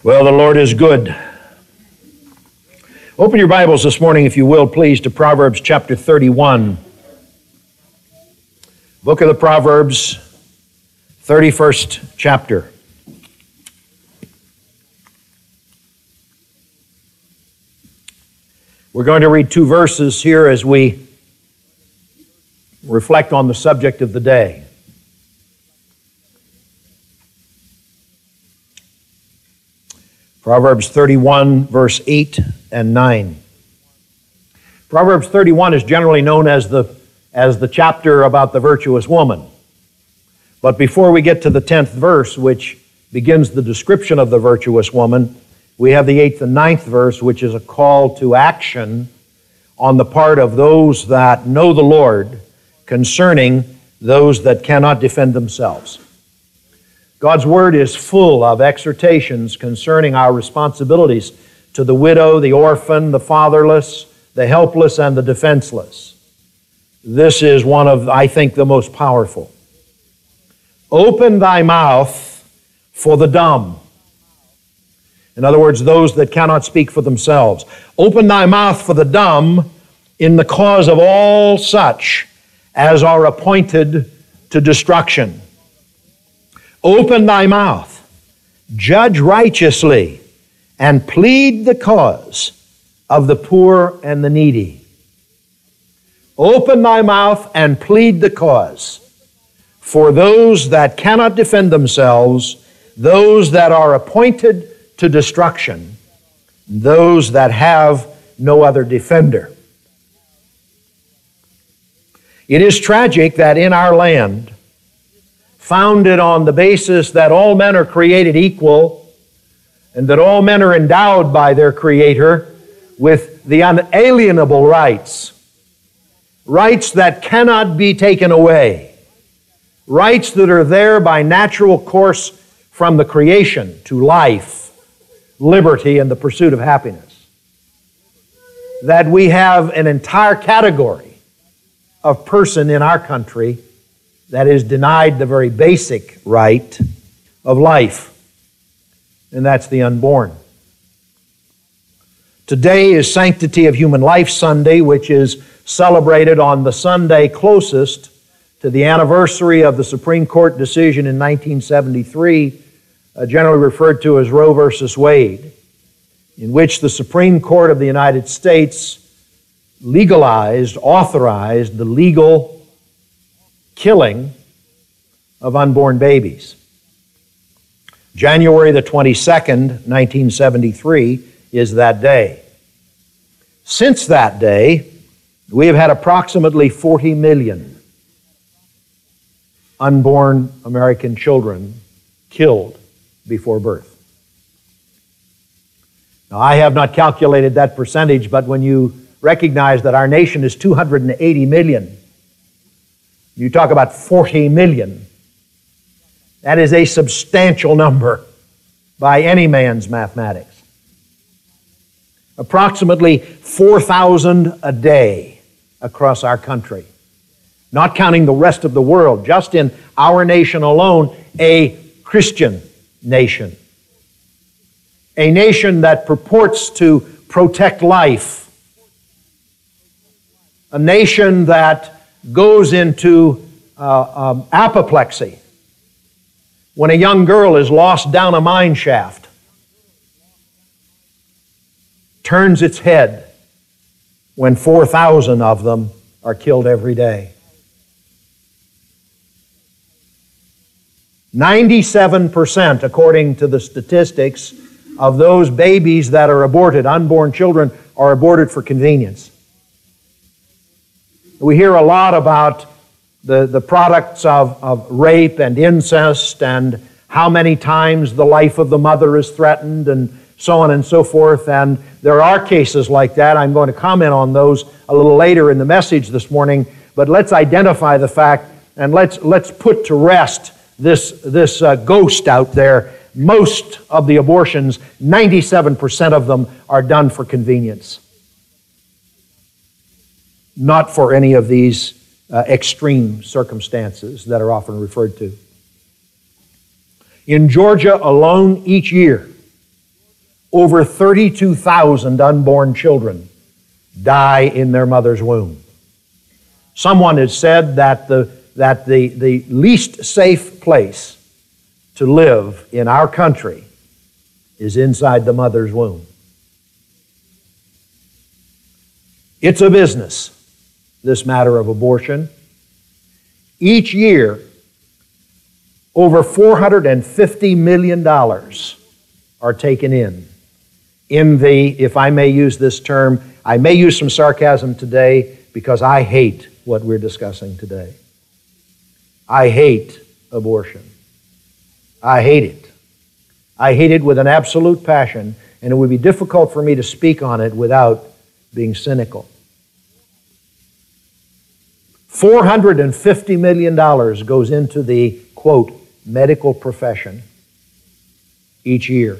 Well, the Lord is good. Open your Bibles this morning, if you will, please, to Proverbs chapter 31. Book of the Proverbs, 31st chapter. We're going to read two verses here as we reflect on the subject of the day. Proverbs 31, verse 8 and 9. Proverbs 31 is generally known as the chapter about the virtuous woman. But before we get to the 10th verse, which begins the description of the virtuous woman, we have the 8th and 9th verse, which is a call to action on the part of those that know the Lord concerning those that cannot defend themselves. God's Word is full of exhortations concerning our responsibilities to the widow, the orphan, the fatherless, the helpless, and the defenseless. This is one of, I think, the most powerful. Open thy mouth for the dumb. In other words, those that cannot speak for themselves. Open thy mouth for the dumb in the cause of all such as are appointed to destruction. Open thy mouth, judge righteously, and plead the cause of the poor and the needy. Open thy mouth and plead the cause for those that cannot defend themselves, those that are appointed to destruction, those that have no other defender. It is tragic that in our land, founded on the basis that all men are created equal and that all men are endowed by their Creator with the unalienable rights, rights that cannot be taken away, rights that are there by natural course from the creation to life, liberty, and the pursuit of happiness. That we have an entire category of person in our country that is denied the very basic right of life, and that's the unborn. Today is Sanctity of Human Life Sunday, which is celebrated on the Sunday closest to the anniversary of the Supreme Court decision in 1973, generally referred to as Roe versus Wade, in which the Supreme Court of the United States legalized, authorized the legal killing of unborn babies. January the 22nd, 1973 is that day. Since that day, we have had approximately 40 million unborn American children killed before birth. Now, I have not calculated that percentage, but when you recognize that our nation is 280 million, you talk about 40 million. That is a substantial number by any man's mathematics. Approximately 4,000 a day across our country. Not counting the rest of the world, just in our nation alone, a Christian nation. A nation that purports to protect life. A nation that goes into apoplexy when a young girl is lost down a mine shaft, turns its head when 4,000 of them are killed every day. 97%, according to the statistics, of those babies that are aborted, unborn children, are aborted for convenience. We hear a lot about the products of rape and incest and how many times the life of the mother is threatened and so on and so forth. And there are cases like that. I'm going to comment on those a little later in the message this morning. But let's identify the fact and let's put to rest this ghost out there. Most of the abortions, 97% of them, are done for convenience. Not for any of these extreme circumstances that are often referred to. In Georgia alone, each year, over 32,000 unborn children die in their mother's womb. Someone has said that the least safe place to live in our country is inside the mother's womb. It's a business, this matter of abortion. Each year, over $450 million are taken in the, if I may use this term, I may use some sarcasm today because I hate what we're discussing today. I hate abortion. I hate it. I hate it with an absolute passion, and it would be difficult for me to speak on it without being cynical. $450 million goes into the, quote, medical profession each year.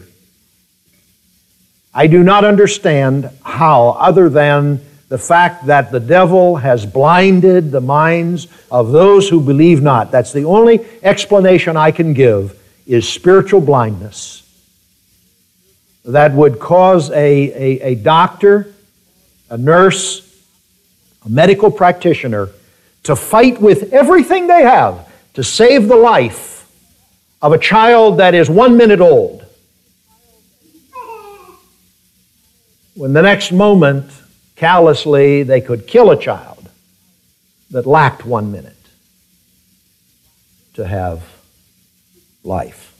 I do not understand how, other than the fact that the devil has blinded the minds of those who believe not. That's the only explanation I can give, is spiritual blindness. That would cause a doctor, a nurse, a medical practitioner to fight with everything they have to save the life of a child that is 1 minute old, when the next moment, callously, they could kill a child that lacked 1 minute to have life.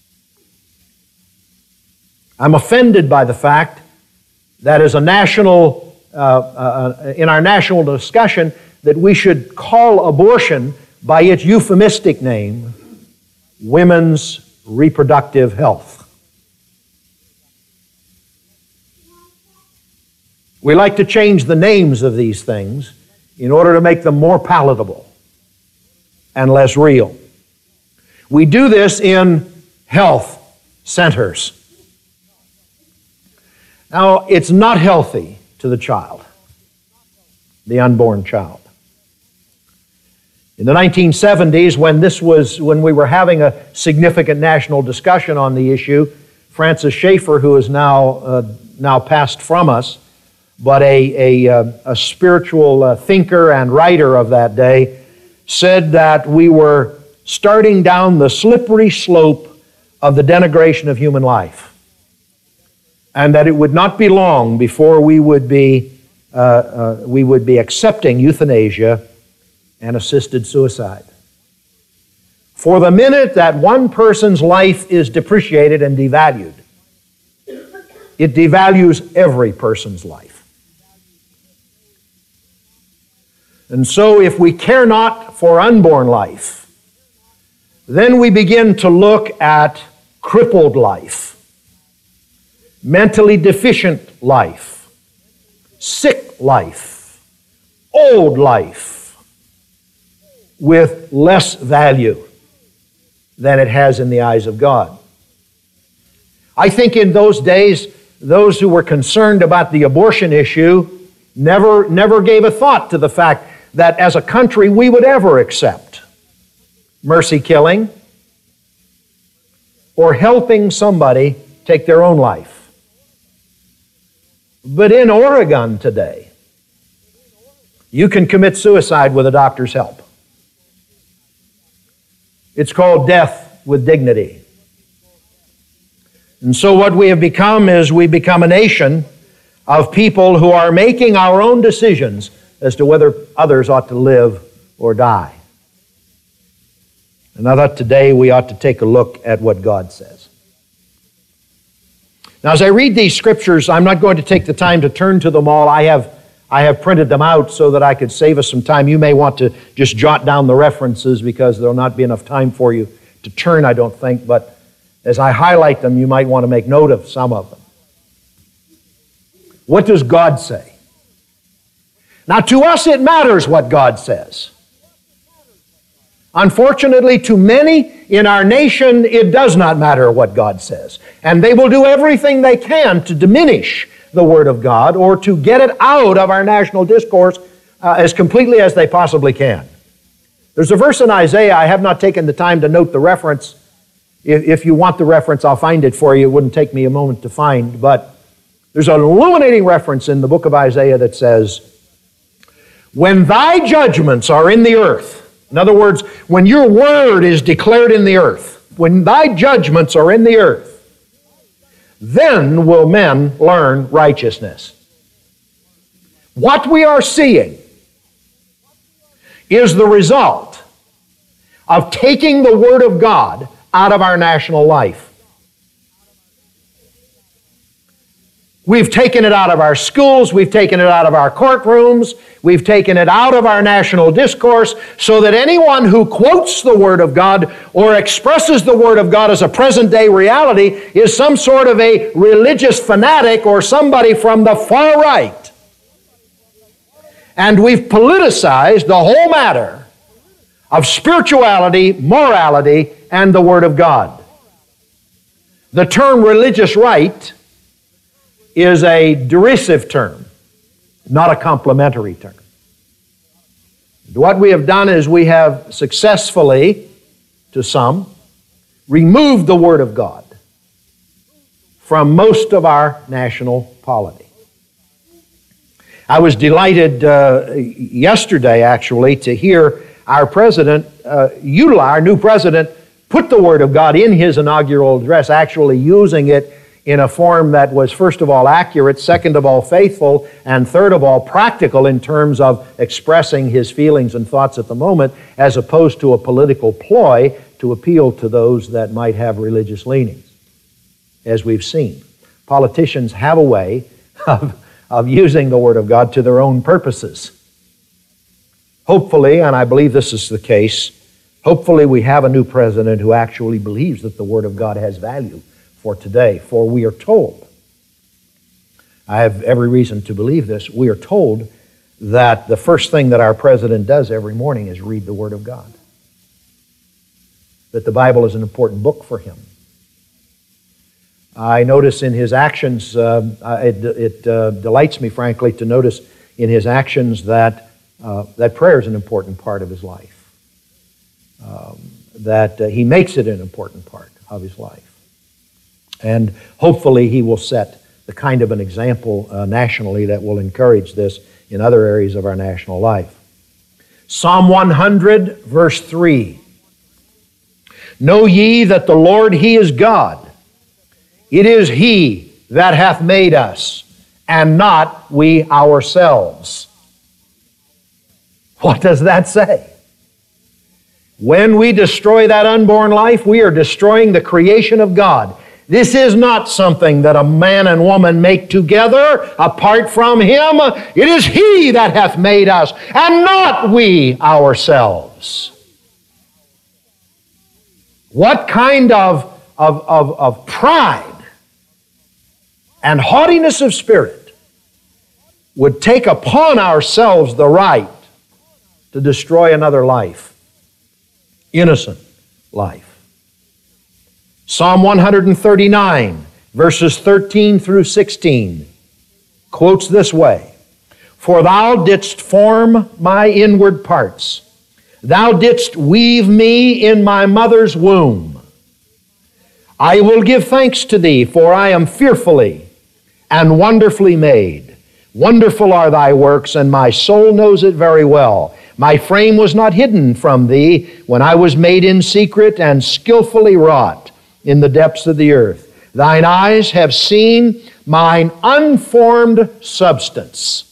I'm offended by the fact that as a national, in our national discussion, that we should call abortion by its euphemistic name, women's reproductive health. We like to change the names of these things in order to make them more palatable and less real. We do this in health centers. Now, it's not healthy to the child, the unborn child. In the 1970s, when we were having a significant national discussion on the issue, Francis Schaeffer, who is now passed from us, but a spiritual thinker and writer of that day, said that we were starting down the slippery slope of the denigration of human life, and that it would not be long before we would be accepting euthanasia and assisted suicide. For the minute that one person's life is depreciated and devalued, it devalues every person's life. And so if we care not for unborn life, then we begin to look at crippled life, mentally deficient life, sick life, old life, with less value than it has in the eyes of God. I think in those days, those who were concerned about the abortion issue never gave a thought to the fact that as a country we would ever accept mercy killing or helping somebody take their own life. But in Oregon today, you can commit suicide with a doctor's help. It's called death with dignity. And so what we have become is we become a nation of people who are making our own decisions as to whether others ought to live or die. And I thought today we ought to take a look at what God says. Now, as I read these scriptures, I'm not going to take the time to turn to them all. I have printed them out so that I could save us some time. You may want to just jot down the references because there will not be enough time for you to turn, I don't think. But as I highlight them, you might want to make note of some of them. What does God say? Now, to us it matters what God says. Unfortunately, to many in our nation, it does not matter what God says. And they will do everything they can to diminish the Word of God or to get it out of our national discourse as completely as they possibly can. There's a verse in Isaiah, I have not taken the time to note the reference, If you want the reference, I'll find it for you. It wouldn't take me a moment to find, but there's an illuminating reference in the book of Isaiah that says, when thy judgments are in the earth, in other words, when your word is declared in the earth, when thy judgments are in the earth, then will men learn righteousness. What we are seeing is the result of taking the Word of God out of our national life. We've taken it out of our schools, we've taken it out of our courtrooms, we've taken it out of our national discourse, so that anyone who quotes the Word of God or expresses the Word of God as a present-day reality is some sort of a religious fanatic or somebody from the far right. And we've politicized the whole matter of spirituality, morality, and the Word of God. The term religious right is a derisive term, not a complimentary term. What we have done is we have successfully, to some, removed the Word of God from most of our national polity. I was delighted yesterday, actually, to hear our president, our new president, put the Word of God in his inaugural address, actually using it in a form that was, first of all, accurate, second of all, faithful, and third of all, practical in terms of expressing his feelings and thoughts at the moment, as opposed to a political ploy to appeal to those that might have religious leanings, as we've seen. Politicians have a way of using the Word of God to their own purposes. Hopefully, and I believe this is the case, hopefully we have a new president who actually believes that the Word of God has value for today. For we are told, I have every reason to believe this, we are told that the first thing that our president does every morning is read the Word of God. That the Bible is an important book for him. I notice in his actions, it delights me, frankly, to notice in his actions that prayer is an important part of his life. That he makes it an important part of his life. And hopefully he will set the kind of an example nationally that will encourage this in other areas of our national life. Psalm 100, verse 3. Know ye that the Lord, He is God. It is He that hath made us, and not we ourselves. What does that say? When we destroy that unborn life, we are destroying the creation of God. This is not something that a man and woman make together apart from Him. It is He that hath made us, and not we ourselves. What kind of pride and haughtiness of spirit would take upon ourselves the right to destroy another life, innocent life? Psalm 139, verses 13 through 16, quotes this way, For thou didst form my inward parts. Thou didst weave me in my mother's womb. I will give thanks to Thee, for I am fearfully and wonderfully made. Wonderful are Thy works, and my soul knows it very well. My frame was not hidden from Thee when I was made in secret and skillfully wrought in the depths of the earth. Thine eyes have seen mine unformed substance.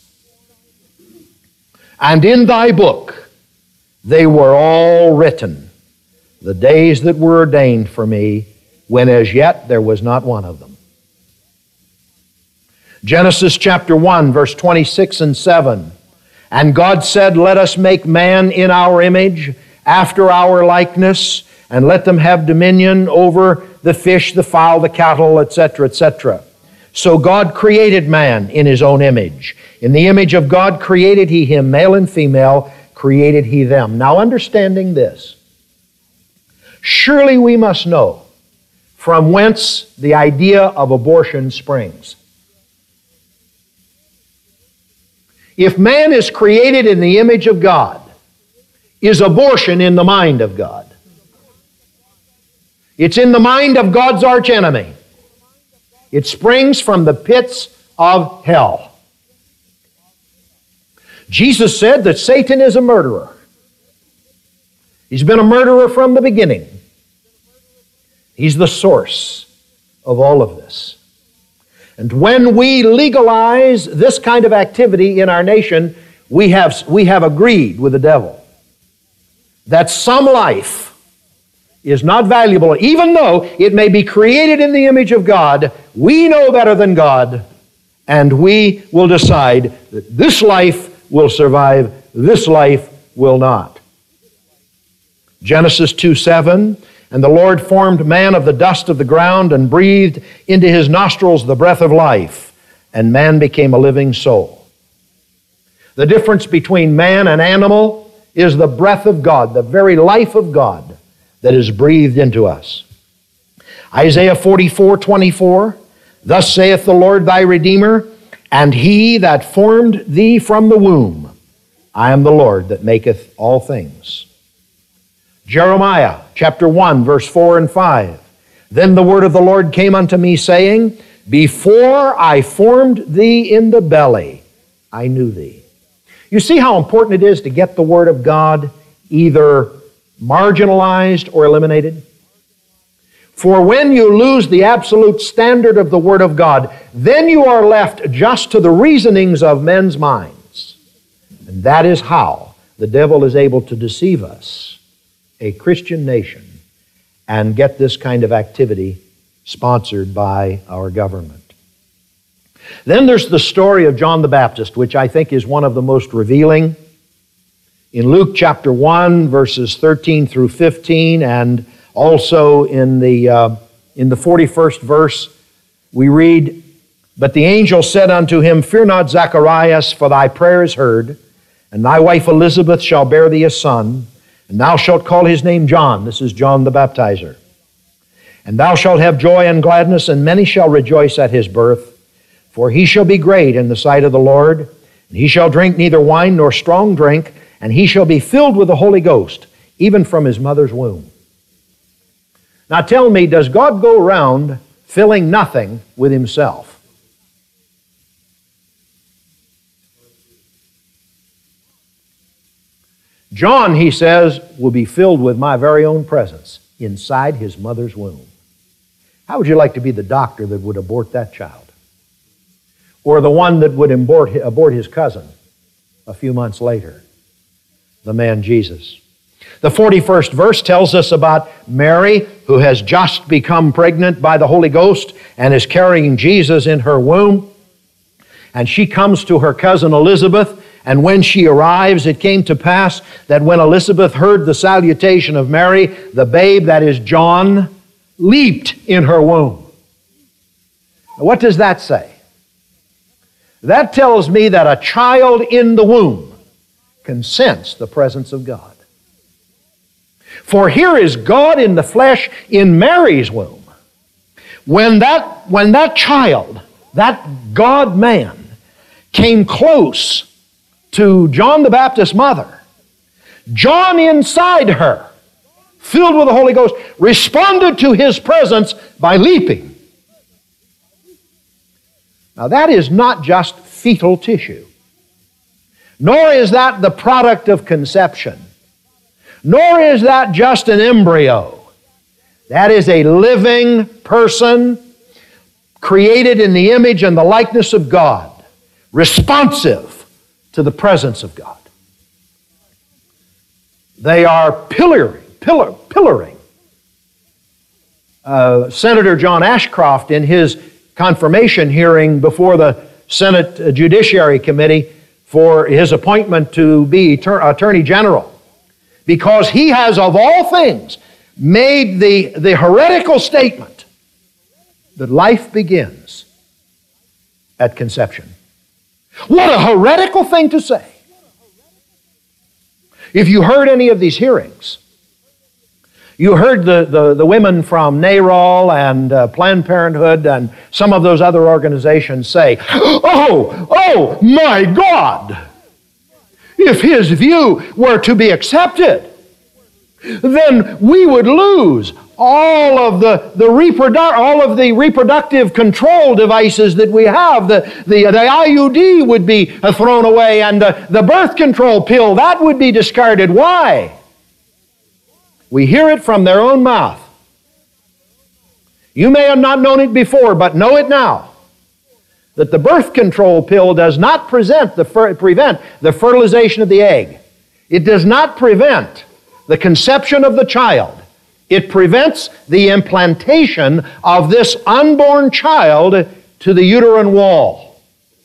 And in Thy book they were all written, the days that were ordained for me, when as yet there was not one of them. Genesis chapter 1, verse 26 and 7. And God said, Let us make man in our image, after our likeness, and let them have dominion over the fish, the fowl, the cattle, etc., etc. So God created man in His own image. In the image of God created He him, male and female created He them. Now understanding this, surely we must know from whence the idea of abortion springs. If man is created in the image of God, is abortion in the mind of God? It's in the mind of God's archenemy. It springs from the pits of hell. Jesus said that Satan is a murderer. He's been a murderer from the beginning. He's the source of all of this. And when we legalize this kind of activity in our nation, we have agreed with the devil that some life is not valuable, even though it may be created in the image of God. We know better than God, and we will decide that this life will survive, this life will not. Genesis 2:7, and the Lord formed man of the dust of the ground and breathed into his nostrils the breath of life, and man became a living soul. The difference between man and animal is the breath of God, the very life of God that is breathed into us. Isaiah 44:24, thus saith the Lord thy Redeemer, and he that formed thee from the womb, I am the Lord that maketh all things. Jeremiah chapter 1, verse 4 and 5. Then the word of the Lord came unto me, saying, before I formed thee in the belly, I knew thee. You see how important it is to get the Word of God either marginalized or eliminated? For when you lose the absolute standard of the Word of God, then you are left just to the reasonings of men's minds. And that is how the devil is able to deceive us, a Christian nation, and get this kind of activity sponsored by our government. Then there's the story of John the Baptist, which I think is one of the most revealing. In Luke chapter 1, verses 13 through 15, and also in the 41st verse, we read, but the angel said unto him, fear not, Zacharias, for thy prayer is heard, and thy wife Elizabeth shall bear thee a son, and thou shalt call his name John. This is John the Baptizer. And thou shalt have joy and gladness, and many shall rejoice at his birth. For he shall be great in the sight of the Lord, and he shall drink neither wine nor strong drink, and he shall be filled with the Holy Ghost, even from his mother's womb. Now tell me, does God go around filling nothing with himself? John, he says, will be filled with my very own presence inside his mother's womb. How would you like to be the doctor that would abort that child? Or the one that would abort his cousin a few months later? The man Jesus. The 41st verse tells us about Mary, who has just become pregnant by the Holy Ghost and is carrying Jesus in her womb. And she comes to her cousin Elizabeth, and when she arrives, it came to pass that when Elizabeth heard the salutation of Mary, the babe, that is John, leaped in her womb. Now, what does that say? That tells me that a child in the womb can sense the presence of God. For here is God in the flesh in Mary's womb. When that child, that God-man, came close to John the Baptist's mother, John inside her, filled with the Holy Ghost, responded to his presence by leaping. Now that is not just fetal tissue, nor is that the product of conception, nor is that just an embryo. That is a living person created in the image and the likeness of God, responsive to the presence of God. They are pillaring. Senator John Ashcroft, in his confirmation hearing before the Senate Judiciary Committee for his appointment to be Attorney General, because he has, of all things, made the heretical statement that life begins at conception. What a heretical thing to say. If you heard any of these hearings, you heard the women from NARAL and Planned Parenthood and some of those other organizations say, oh my God, if his view were to be accepted, then we would lose all of the reproductive control devices that we have. The IUD would be thrown away, and the birth control pill, that would be discarded. Why? We hear it from their own mouth. You may have not known it before, but know it now. That the birth control pill does not prevent the fertilization of the egg. It does not prevent the conception of the child. It prevents the implantation of this unborn child to the uterine wall.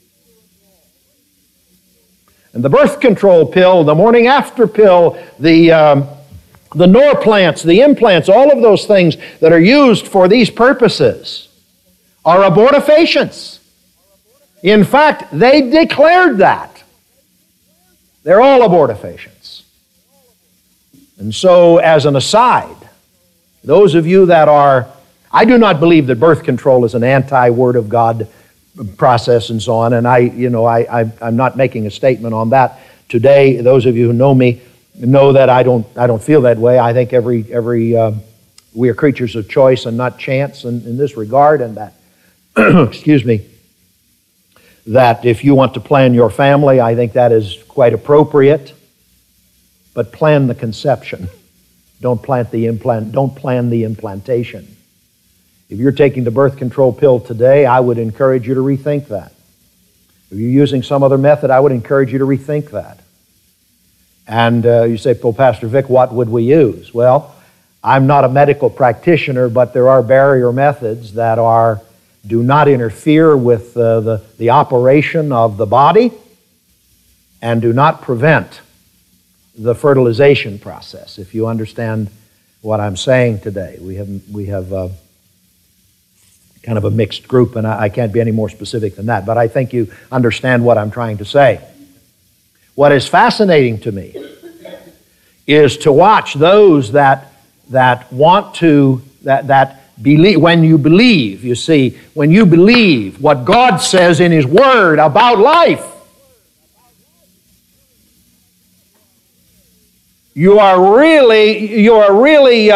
And the birth control pill, the morning after pill, the Norplants, the implants, all of those things that are used for these purposes are abortifacients. In fact, they declared that. They're all abortifacients. And so, as an aside, those of you that are, I do not believe that birth control is an anti-Word of God process and so on, and I'm not making a statement on that today. Those of you who know me know that I don't feel that way. I think we are creatures of choice and not chance in this regard, and that, excuse me, that if you want to plan your family, I think that is quite appropriate. But plan the conception. Don't plan the implantation. If you're taking the birth control pill today, I would encourage you to rethink that. If you're using some other method, I would encourage you to rethink that. And you say, well, Pastor Vic, what would we use? Well, I'm not a medical practitioner, but there are barrier methods that do not interfere with the operation of the body and do not prevent the fertilization process, if you understand what I'm saying today. We have kind of a mixed group, and I can't be any more specific than that, but I think you understand what I'm trying to say. What is fascinating to me is to watch those that want to, that believe, when you believe what God says in His Word about life, you are really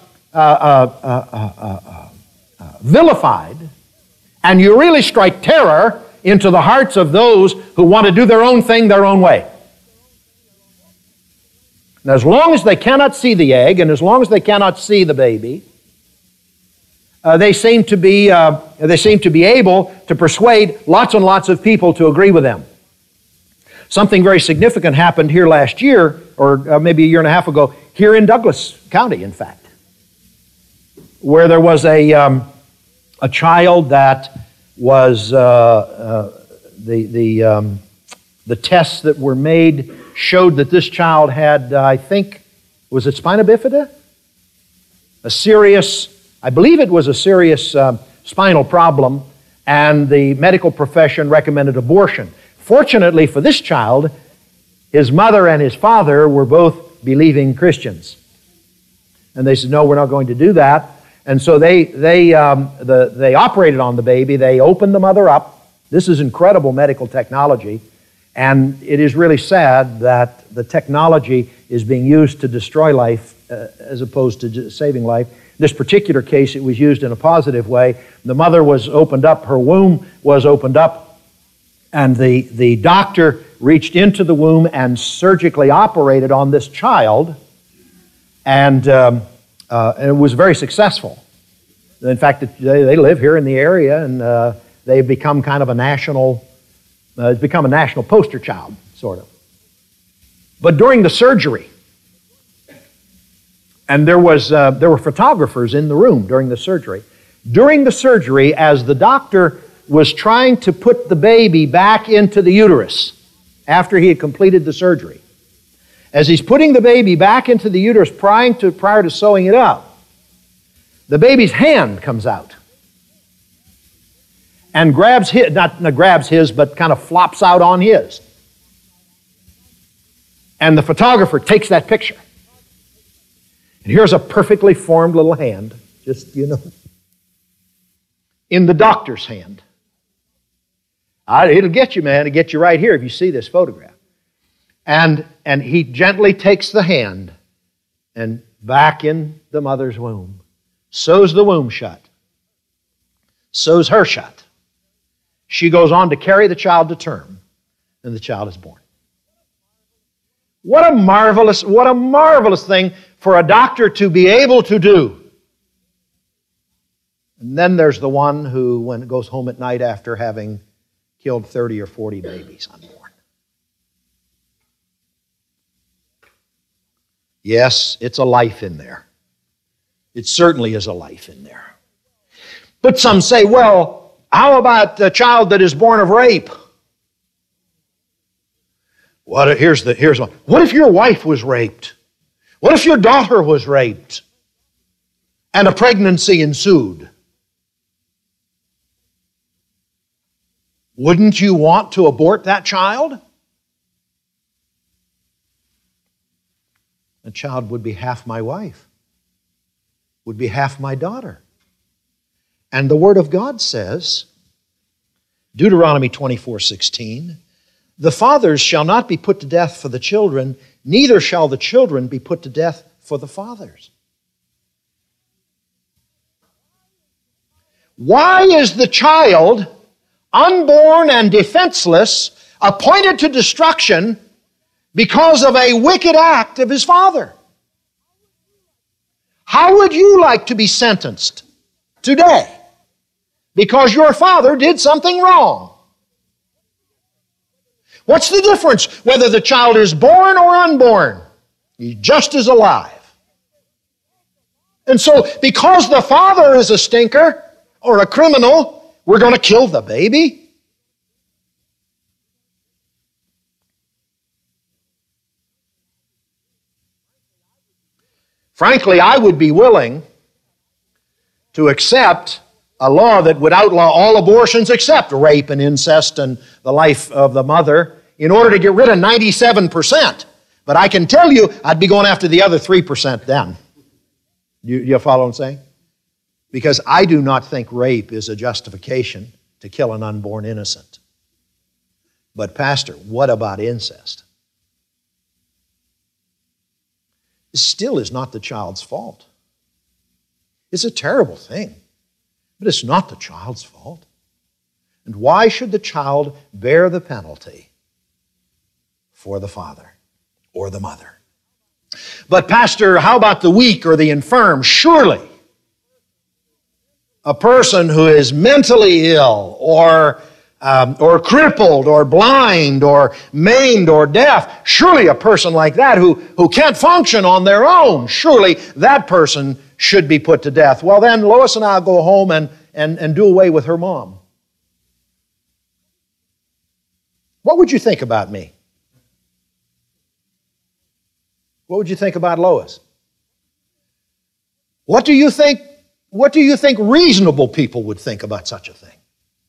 vilified, and you really strike terror into the hearts of those who want to do their own thing their own way. And as long as they cannot see the egg, and as long as they cannot see the baby, they seem to be able to persuade lots and lots of people to agree with them. Something very significant happened here last year, or maybe a year and a half ago, here in Douglas County, in fact, where there was a child that was the tests that were made showed that this child had, I think, was it spina bifida? I believe it was a serious spinal problem, and the medical profession recommended abortion. Fortunately for this child, his mother and his father were both believing Christians. And they said, no, we're not going to do that. And so they operated on the baby. They opened the mother up. This is incredible medical technology. And it is really sad that the technology is being used to destroy life as opposed to saving life. In this particular case, it was used in a positive way. The mother was opened up, her womb was opened up, and the doctor reached into the womb and surgically operated on this child, and it was very successful. In fact, they live here in the area, and they've become kind of a national, it's become a national poster child, sort of. But during the surgery, and there were photographers in the room during the surgery. During the surgery, as the doctor was trying to put the baby back into the uterus after he had completed the surgery, as he's putting the baby back into the uterus prior to sewing it up, the baby's hand comes out and grabs his, not grabs his, but kind of flops out on his. And the photographer takes that picture. And here's a perfectly formed little hand, just, in the doctor's hand. It'll get you, man. It'll get you right here if you see this photograph. And he gently takes the hand and back in the mother's womb, sews the womb shut, sews her shut. She goes on to carry the child to term, and the child is born. What a marvelous thing for a doctor to be able to do. And then there's the one who, when it goes home at night after having killed 30 or 40 babies unborn. Yes, it's a life in there. It certainly is a life in there. But some say, well, how about a child that is born of rape? Here's one. What if your wife was raped? What if your daughter was raped and a pregnancy ensued? Wouldn't you want to abort that child? The child would be half my wife, would be half my daughter. And the Word of God says, Deuteronomy 24:16, the fathers shall not be put to death for the children, neither shall the children be put to death for the fathers. Why is the child, unborn and defenseless, appointed to destruction because of a wicked act of his father? How would you like to be sentenced today because your father did something wrong? What's the difference whether the child is born or unborn? He's just as alive. And so, because the father is a stinker or a criminal, we're going to kill the baby? Frankly, I would be willing to accept a law that would outlaw all abortions except rape and incest and the life of the mother in order to get rid of 97%. But I can tell you, I'd be going after the other 3% then. You follow what I'm saying? Because I do not think rape is a justification to kill an unborn innocent. But Pastor, what about incest? It still is not the child's fault. It's a terrible thing. But it's not the child's fault. And why should the child bear the penalty for the father or the mother? But Pastor, how about the weak or the infirm? Surely a person who is mentally ill or crippled or blind or maimed or deaf, surely a person like that who can't function on their own, surely that person should be put to death. Well, then Lois and I will go home and do away with her mom. What would you think about me? What would you think about Lois? What do you think reasonable people would think about such a thing?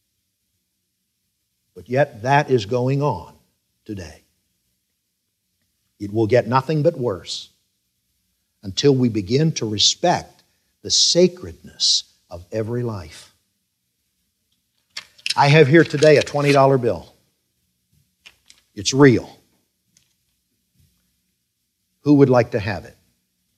But yet that is going on today. It will get nothing but worse until we begin to respect the sacredness of every life. I have here today a $20 bill. It's real. Who would like to have it?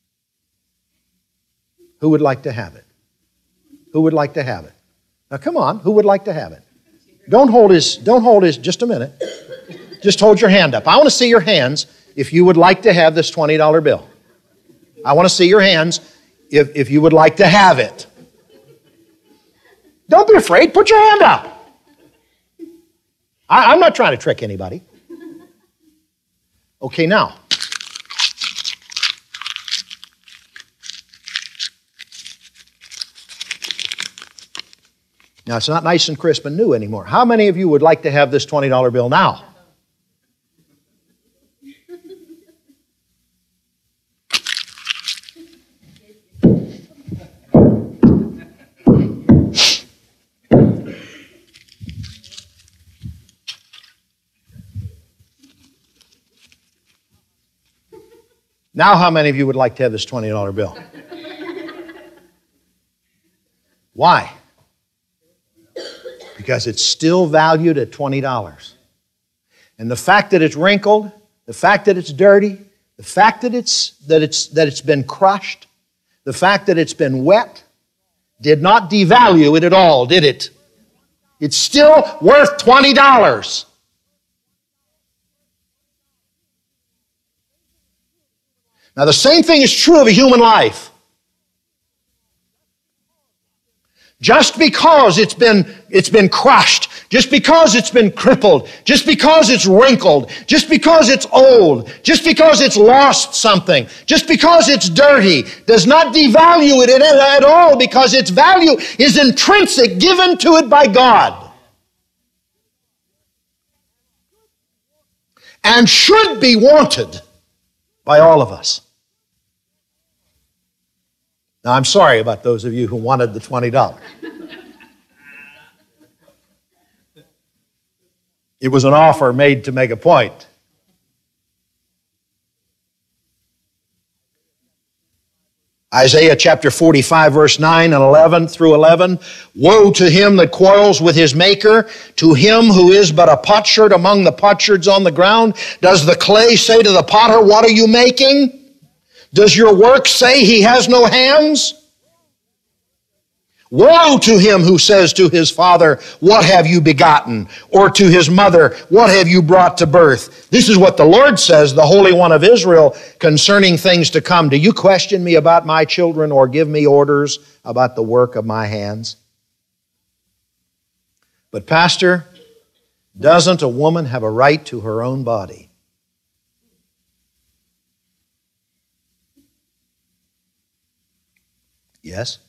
Who would like to have it? Who would like to have it? Now come on, who would like to have it? Don't hold his, just a minute. Just hold your hand up. I want to see your hands if you would like to have this $20 bill. I want to see your hands if you would like to have it. Don't be afraid. Put your hand up. I'm not trying to trick anybody. Okay, now. Now, it's not nice and crisp and new anymore. How many of you would like to have this $20 bill now? Now, how many of you would like to have this $20 bill? Why? Because it's still valued at $20. And the fact that it's wrinkled, the fact that it's dirty, The fact that it's been crushed, the fact that it's been wet, did not devalue it at all, did it? It's still worth $20. Now, the same thing is true of a human life. Just because it's been crushed, just because it's been crippled, just because it's wrinkled, just because it's old, just because it's lost something, just because it's dirty, does not devalue it at all, because its value is intrinsic, given to it by God. And should be wanted by all of us. Now, I'm sorry about those of you who wanted the $20. It was an offer made to make a point. Isaiah chapter 45, verse 9 and 11 through 11. Woe to him that quarrels with his maker, to him who is but a potsherd among the potsherds on the ground. Does the clay say to the potter, what are you making? Does your work say he has no hands? Woe to him who says to his father, what have you begotten? Or to his mother, what have you brought to birth? This is what the Lord says, the Holy One of Israel, concerning things to come. Do you question me about my children, or give me orders about the work of my hands? But Pastor, doesn't a woman have a right to her own body? Yes.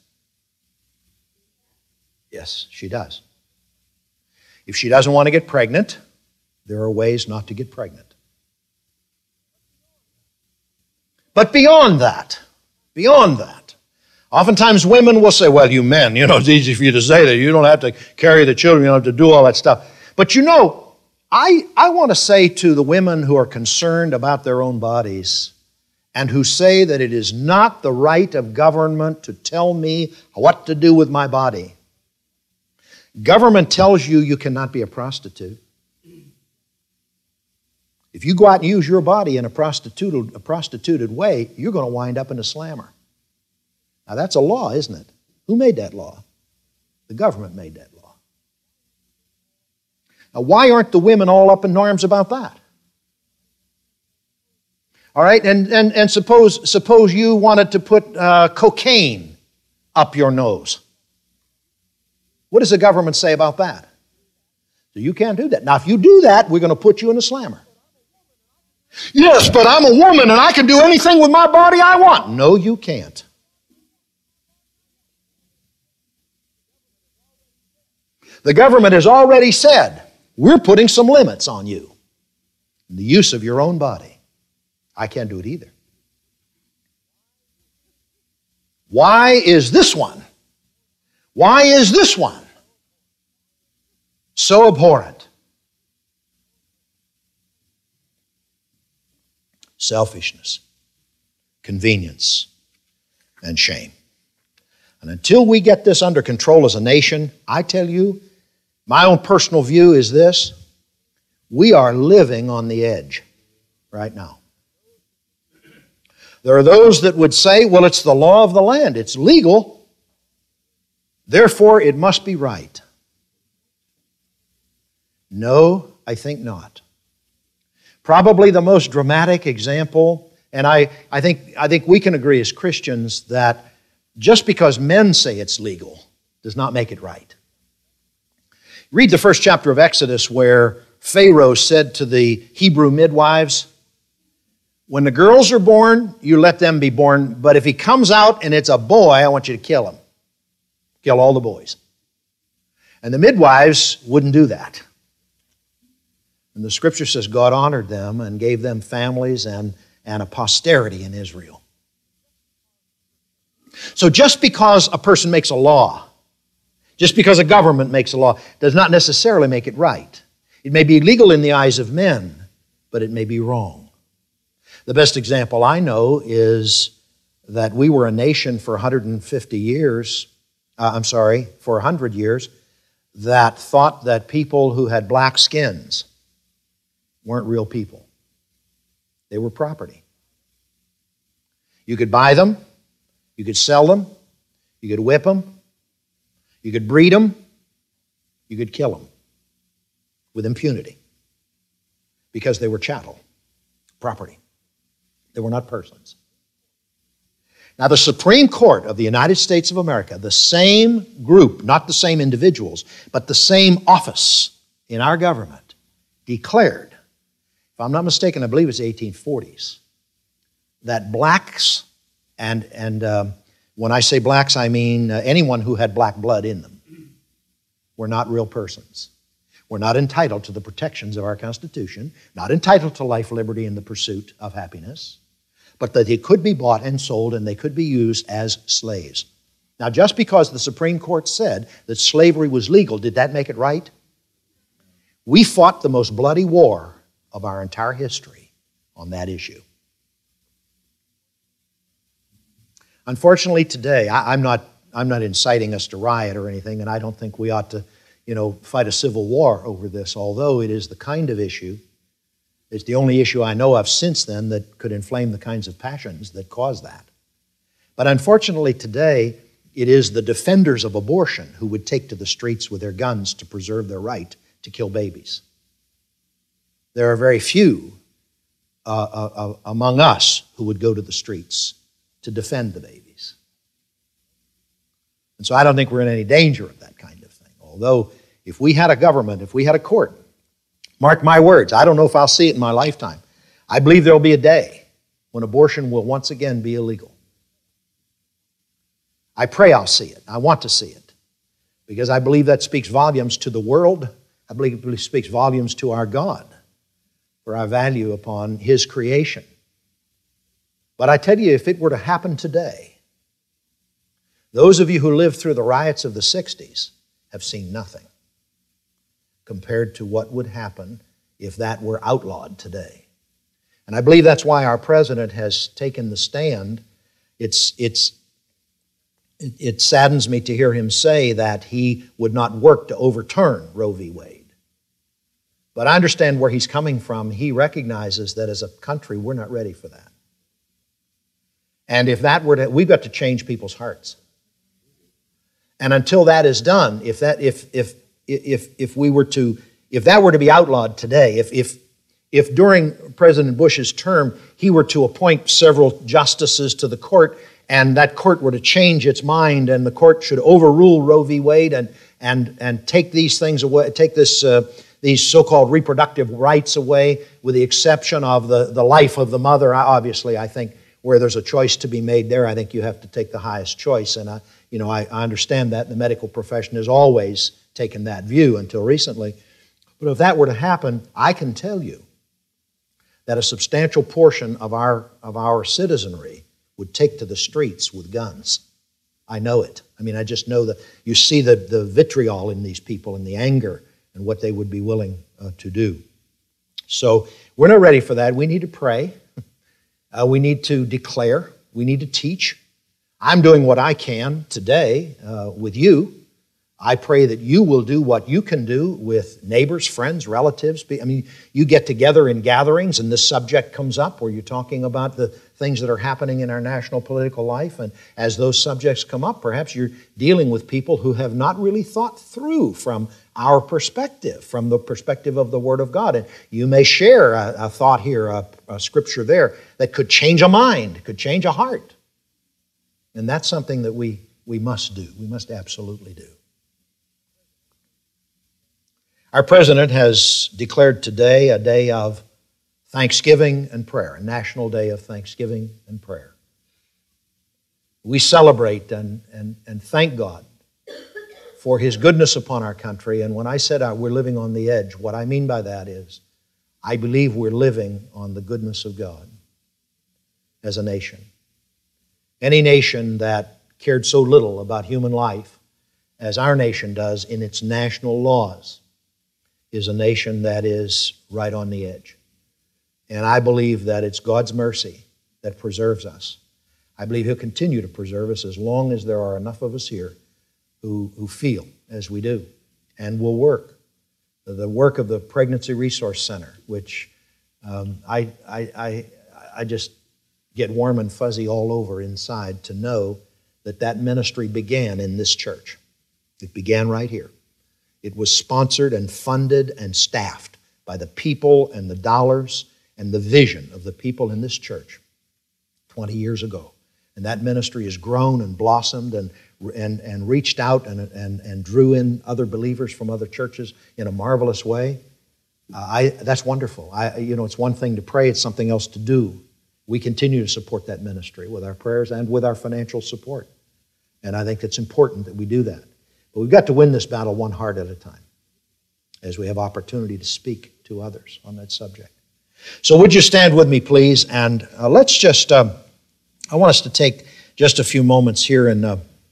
Yes, she does. If she doesn't want to get pregnant, there are ways not to get pregnant. But beyond that, oftentimes women will say, well, you men, it's easy for you to say that. You don't have to carry the children. You don't have to do all that stuff. But I want to say to the women who are concerned about their own bodies, and who say that it is not the right of government to tell me what to do with my body. Government tells you you cannot be a prostitute. If you go out and use your body in a prostituted way, you're going to wind up in a slammer. Now that's a law, isn't it? Who made that law? The government made that law. Now why aren't the women all up in arms about that? All right, and suppose you wanted to put cocaine up your nose. What does the government say about that? So you can't do that. Now, if you do that, we're going to put you in a slammer. Yes, but I'm a woman and I can do anything with my body I want. No, you can't. The government has already said, we're putting some limits on you. The use of your own body. I can't do it either. Why is this one so abhorrent? Selfishness, convenience, and shame. And until we get this under control as a nation, I tell you, my own personal view is this: we are living on the edge right now. There are those that would say, well, it's the law of the land. It's legal. Therefore, it must be right. No, I think not. Probably the most dramatic example, and I think we can agree as Christians that just because men say it's legal does not make it right. Read the first chapter of Exodus where Pharaoh said to the Hebrew midwives, when the girls are born, you let them be born, but if he comes out and it's a boy, I want you to kill him. Kill all the boys. And the midwives wouldn't do that. And the Scripture says God honored them and gave them families and a posterity in Israel. So just because a person makes a law, just because a government makes a law, does not necessarily make it right. It may be legal in the eyes of men, but it may be wrong. The best example I know is that we were a nation for 150 years, for 100 years, that thought that people who had black skins weren't real people. They were property. You could buy them, you could sell them, you could whip them, you could breed them, you could kill them with impunity because they were chattel, property. They were not persons. Now, the Supreme Court of the United States of America, the same group, not the same individuals, but the same office in our government, declared, if I'm not mistaken, I believe it's the 1840s, that blacks, and when I say blacks, I mean anyone who had black blood in them, were not real persons. Were not entitled to the protections of our Constitution, not entitled to life, liberty, and the pursuit of happiness, but that they could be bought and sold and they could be used as slaves. Now, just because the Supreme Court said that slavery was legal, did that make it right? We fought the most bloody war of our entire history on that issue. Unfortunately, today, I'm not inciting us to riot or anything, and I don't think we ought to, fight a civil war over this, although it is the kind of issue, it's the only issue I know of since then that could inflame the kinds of passions that cause that. But unfortunately today, it is the defenders of abortion who would take to the streets with their guns to preserve their right to kill babies. There are very few among us who would go to the streets to defend the babies. And so I don't think we're in any danger of that kind of thing. Although, if we had a government, if we had a court, mark my words, I don't know if I'll see it in my lifetime. I believe there will be a day when abortion will once again be illegal. I pray I'll see it. I want to see it. Because I believe that speaks volumes to the world. I believe it speaks volumes to our God for our value upon His creation. But I tell you, if it were to happen today, those of you who lived through the riots of the 60s have seen nothing compared to what would happen if that were outlawed today. And I believe that's why our president has taken the stand. It saddens me to hear him say that he would not work to overturn Roe v. Wade. But I understand where he's coming from. He recognizes that as a country, we're not ready for that. And if that were to, we've got to change people's hearts. And until that is done, if that were to be outlawed today, if during President Bush's term he were to appoint several justices to the court, and that court were to change its mind, and the court should overrule Roe v. Wade and take these things away, take these so-called reproductive rights away, with the exception of the life of the mother. Obviously, I think where there's a choice to be made there, I think you have to take the highest choice, and I understand that. The medical profession has always taken that view until recently. But if that were to happen, I can tell you that a substantial portion of our citizenry would take to the streets with guns. I know it. I just know that you see the vitriol in these people and the anger and what they would be willing to do. So we're not ready for that. We need to pray. We need to declare. We need to teach. I'm doing what I can today with you. I pray that you will do what you can do with neighbors, friends, relatives. You get together in gatherings and this subject comes up where you're talking about the things that are happening in our national political life. And as those subjects come up, perhaps you're dealing with people who have not really thought through from our perspective, from the perspective of the Word of God. And you may share a thought here, a scripture there, that could change a mind, could change a heart. And that's something that we must do. We must absolutely do. Our president has declared today a day of thanksgiving and prayer, a national day of thanksgiving and prayer. We celebrate and thank God for His goodness upon our country. And when I said we're living on the edge, what I mean by that is I believe we're living on the goodness of God as a nation. Any nation that cared so little about human life as our nation does in its national laws is a nation that is right on the edge. And I believe that it's God's mercy that preserves us. I believe He'll continue to preserve us as long as there are enough of us here who feel as we do and will work. The work of the Pregnancy Resource Center, which I just get warm and fuzzy all over inside to know that that ministry began in this church. It began right here. It was sponsored and funded and staffed by the people and the dollars and the vision of the people in this church 20 years ago. And that ministry has grown and blossomed and reached out and drew in other believers from other churches in a marvelous way. That's wonderful. It's one thing to pray, it's something else to do. We continue to support that ministry with our prayers and with our financial support. And I think it's important that we do that. But we've got to win this battle one heart at a time as we have opportunity to speak to others on that subject. So would you stand with me, please? And let's just, I want us to take just a few moments here and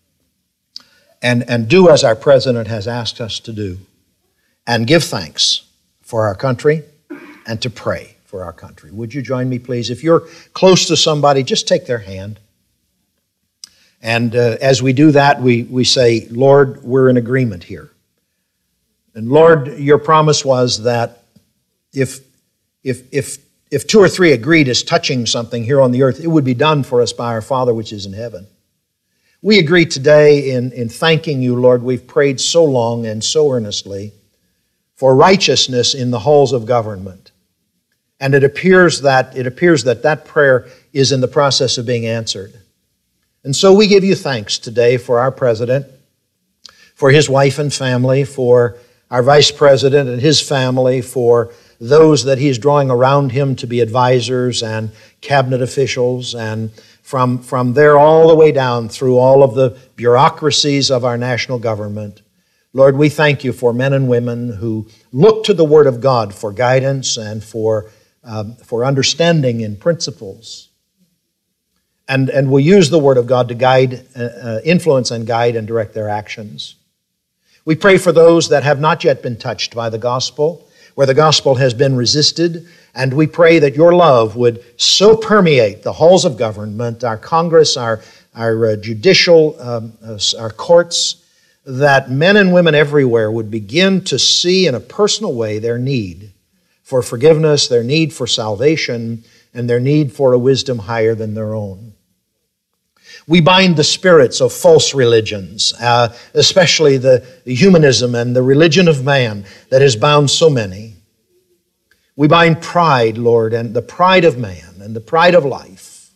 do as our president has asked us to do, and give thanks for our country and to pray for our country. Would you join me, please? If you're close to somebody, just take their hand. And as we do that, we say, Lord, we're in agreement here. And Lord, your promise was that if two or three agreed as touching something here on the earth, it would be done for us by our Father which is in heaven. We agree today in thanking you, Lord. We've prayed so long and so earnestly for righteousness in the halls of government. And it appears that prayer is in the process of being answered. And so we give you thanks today for our president, for his wife and family, for our vice president and his family, for those that he's drawing around him to be advisors and cabinet officials, and from there all the way down through all of the bureaucracies of our national government. Lord, we thank you for men and women who look to the Word of God for guidance and for understanding in principles. And will use the Word of God to guide, influence and guide and direct their actions. We pray for those that have not yet been touched by the gospel, where the gospel has been resisted, and we pray that your love would so permeate the halls of government, our Congress, our judicial, our courts, that men and women everywhere would begin to see in a personal way their need for forgiveness, their need for salvation, and their need for a wisdom higher than their own. We bind the spirits of false religions, especially the humanism and the religion of man that has bound so many. We bind pride, Lord, and the pride of man and the pride of life,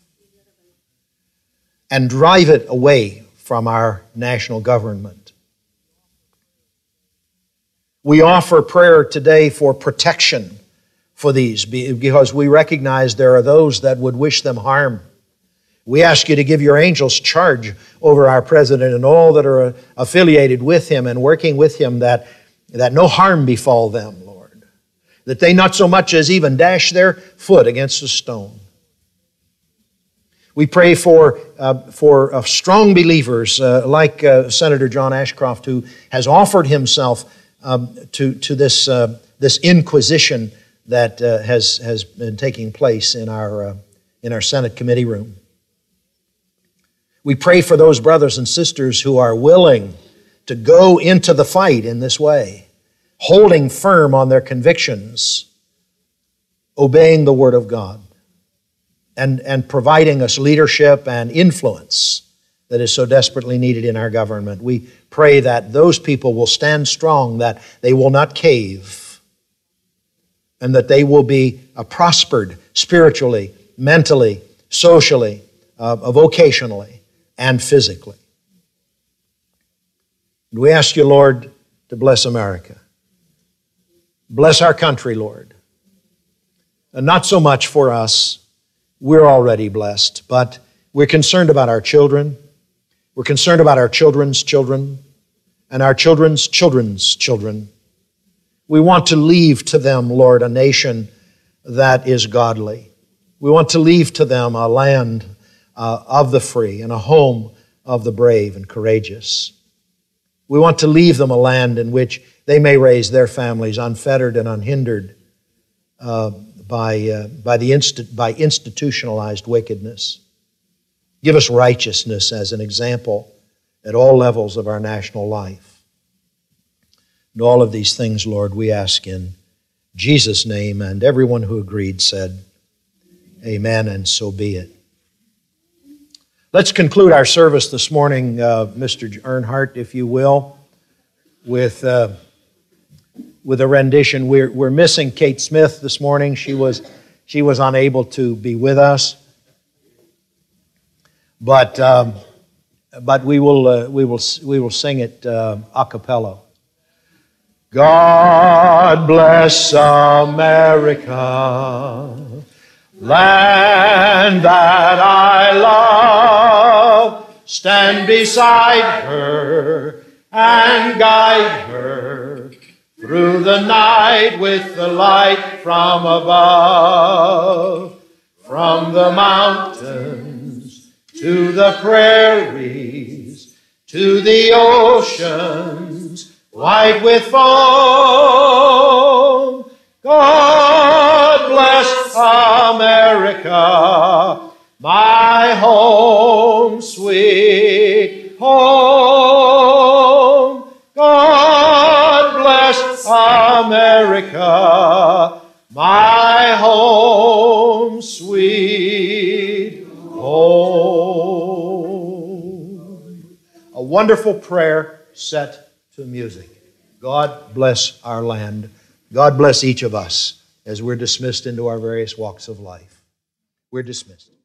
and drive it away from our national government. We offer prayer today for protection for these, because we recognize there are those that would wish them harm. We ask you to give your angels charge over our president and all that are affiliated with him and working with him, that no harm befall them, Lord. That they not so much as even dash their foot against a stone. We pray for strong believers like Senator John Ashcroft, who has offered himself to this inquisition that has been taking place in our Senate committee room. We pray for those brothers and sisters who are willing to go into the fight in this way, holding firm on their convictions, obeying the Word of God, and providing us leadership and influence that is so desperately needed in our government. We pray that those people will stand strong, that they will not cave, and that they will be prospered spiritually, mentally, socially, vocationally, and physically. We ask you, Lord, to bless America. Bless our country, Lord. And not so much for us. We're already blessed, but we're concerned about our children. We're concerned about our children's children and our children's children's children. We want to leave to them, Lord, a nation that is godly. We want to leave to them a land of the free and a home of the brave and courageous. We want to leave them a land in which they may raise their families unfettered and unhindered by institutionalized wickedness. Give us righteousness as an example at all levels of our national life. And all of these things, Lord, we ask in Jesus' name, and everyone who agreed said, Amen, and so be it. Let's conclude our service this morning, Mr. Earnhardt, if you will, with a rendition. We're missing Kate Smith this morning. She was unable to be with us, but we will sing it a cappella. God bless America, land that I love. Stand beside her and guide her through the night with the light from above. From the mountains to the prairies, to the oceans white with foam. God bless America, my home, sweet home. God bless America, my home, sweet home. A wonderful prayer set to music. God bless our land. God bless each of us as we're dismissed into our various walks of life. We're dismissed.